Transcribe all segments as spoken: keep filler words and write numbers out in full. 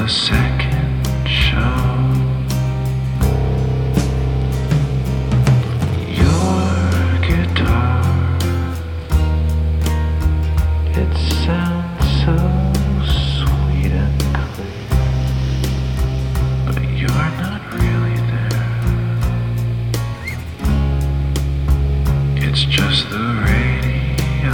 the second show. Your guitar, it sounds so sweet and clean, but you're not really there. It's just the radio.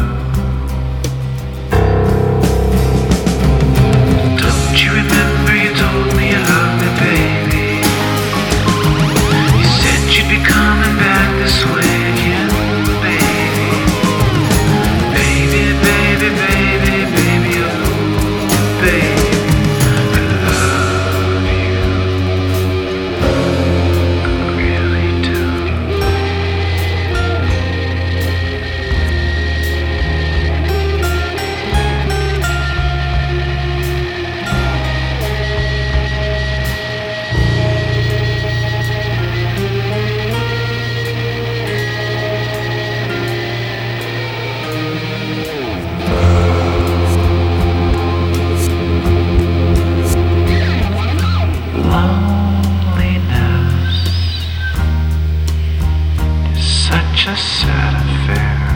Don't you remember you told me you loved me, baby? You said you'd be coming back this way again, baby. Baby, baby, baby, baby, oh, baby, I love you. I really do. Loneliness is such a sad affair.